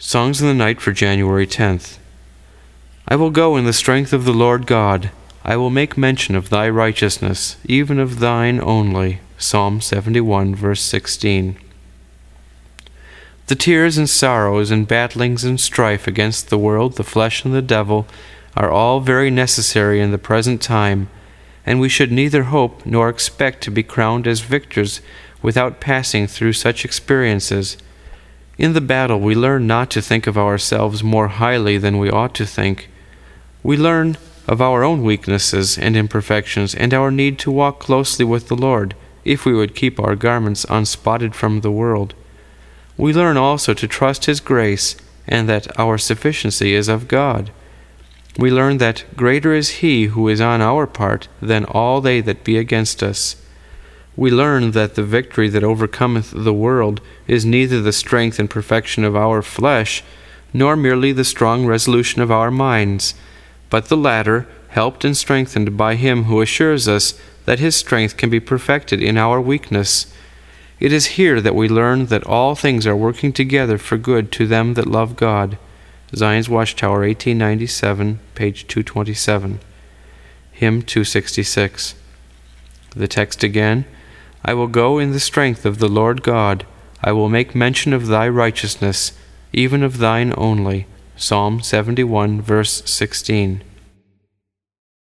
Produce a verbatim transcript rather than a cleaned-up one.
Songs in the Night for January tenth. I will go in the strength of the Lord God. I will make mention of thy righteousness, even of thine only. Psalm seventy-one, verse sixteen. The tears and sorrows and battlings and strife against the world, the flesh, and the devil are all very necessary in the present time, and we should neither hope nor expect to be crowned as victors without passing through such experiences. In the battle we learn not to think of ourselves more highly than we ought to think. We learn of our own weaknesses and imperfections and our need to walk closely with the Lord, if we would keep our garments unspotted from the world. We learn also to trust His grace, and that our sufficiency is of God. We learn that greater is He who is on our part than all they that be against us. We learn that the victory that overcometh the world is neither the strength and perfection of our flesh, nor merely the strong resolution of our minds, but the latter, helped and strengthened by Him who assures us that His strength can be perfected in our weakness. It is here that we learn that all things are working together for good to them that love God. Zion's Watchtower, eighteen ninety-seven, page two twenty-seven. Hymn two sixty-six. The text again. I will go in the strength of the Lord God. I will make mention of thy righteousness, even of thine only. Psalm seventy-one, verse sixteen.